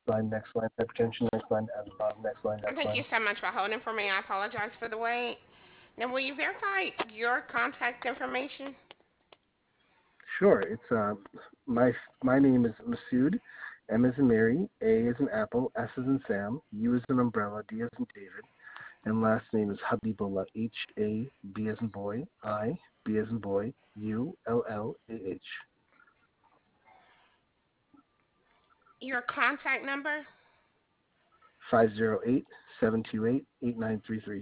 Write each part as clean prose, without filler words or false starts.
hypertension, next line, asthma, next line, next Thank you line. so much for holding for me. I apologize for the wait. Now, will you verify your contact information? Sure, it's my my name is Masood. M is in Mary, A is in Apple, S is in Sam, U is in Umbrella, D is in David, and last name is Habibullah. H-A-B as in boy, I, B as in boy, U-L-L-A-H. Your contact number? 508-728-8933.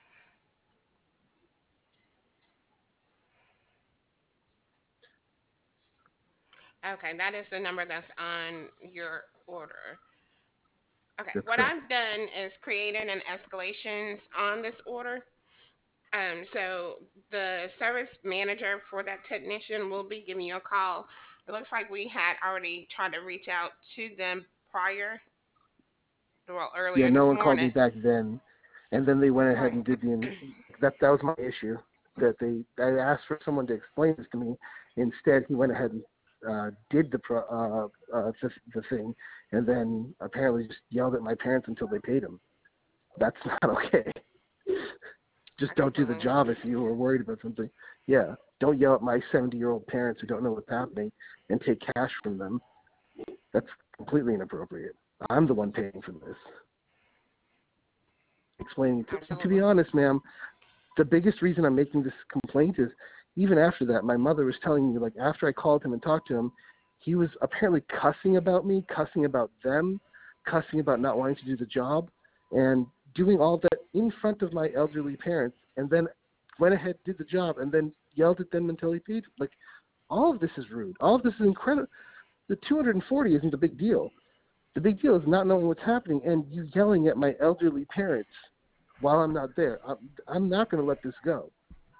Okay, that is the number that's on your order. Okay, That's what correct. I've done is created an escalations on this order. So the service manager for that technician will be giving you a call. It looks like we had already tried to reach out to them prior, well, Yeah, earlier no this one called me morning. back then, and then they went ahead Right. and did that was my issue. That I asked for someone to explain this to me. Instead, he went ahead and did the thing, and then apparently just yelled at my parents until they paid him. That's not okay. I Just don't do the completely job if understand. you were worried about something. Yeah, don't yell at my 70-year-old parents who don't know what's happening and take cash from them. That's completely inappropriate. I'm the one paying for this. Explaining to be Absolutely. honest, ma'am, the biggest reason I'm making this complaint is even after that, my mother was telling me, like, after I called him and talked to him, he was apparently cussing about me, cussing about them, cussing about not wanting to do the job, and doing all that in front of my elderly parents, and then went ahead, did the job, and then yelled at them until he paid. Like, all of this is rude. All of this is incredible. The 240 isn't the big deal. The big deal is not knowing what's happening and you yelling at my elderly parents while I'm not there. I'm not going to let this go.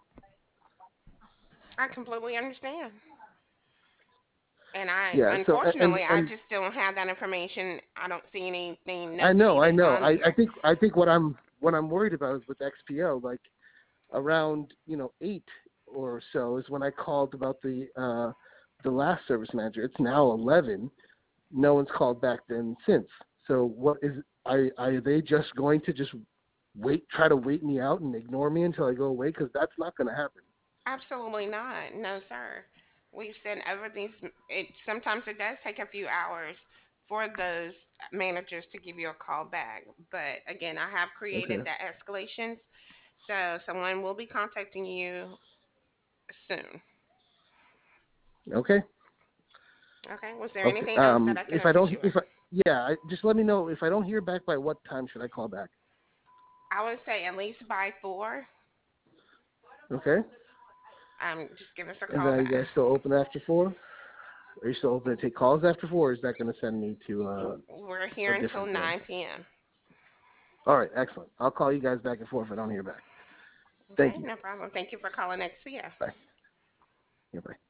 I completely understand. And I, Yeah. So unfortunately, I just don't have that information. I don't see anything I notated know. on I here. think what I'm worried about is with XPO. Like around 8 or so is when I called about the last service manager. It's now 11. No one's called back then since. So what is are they just going to just try to wait me out and ignore me until I go away? Because that's not going to happen. Absolutely not. No, sir. We've sent over these. It sometimes it does take a few hours for those managers to give you a call back. But again, I have created Okay. the escalations, so someone will be contacting you soon. Okay. Okay. Was there Okay. anything else that I can If I assist don't, you with? if I, yeah, just let me know. If I don't hear back by what time should I call back? I would say at least by 4. Okay. Just give us a And call then are you back. guys still open after 4? Are you still open to take calls after 4? Or is that going to send me to We're here a until different thing? 9 p.m. All right. Excellent. I'll call you guys back at 4 if I don't hear back. Thank Okay, you. no problem. Thank you for calling XPS. Bye. Yeah. Bye.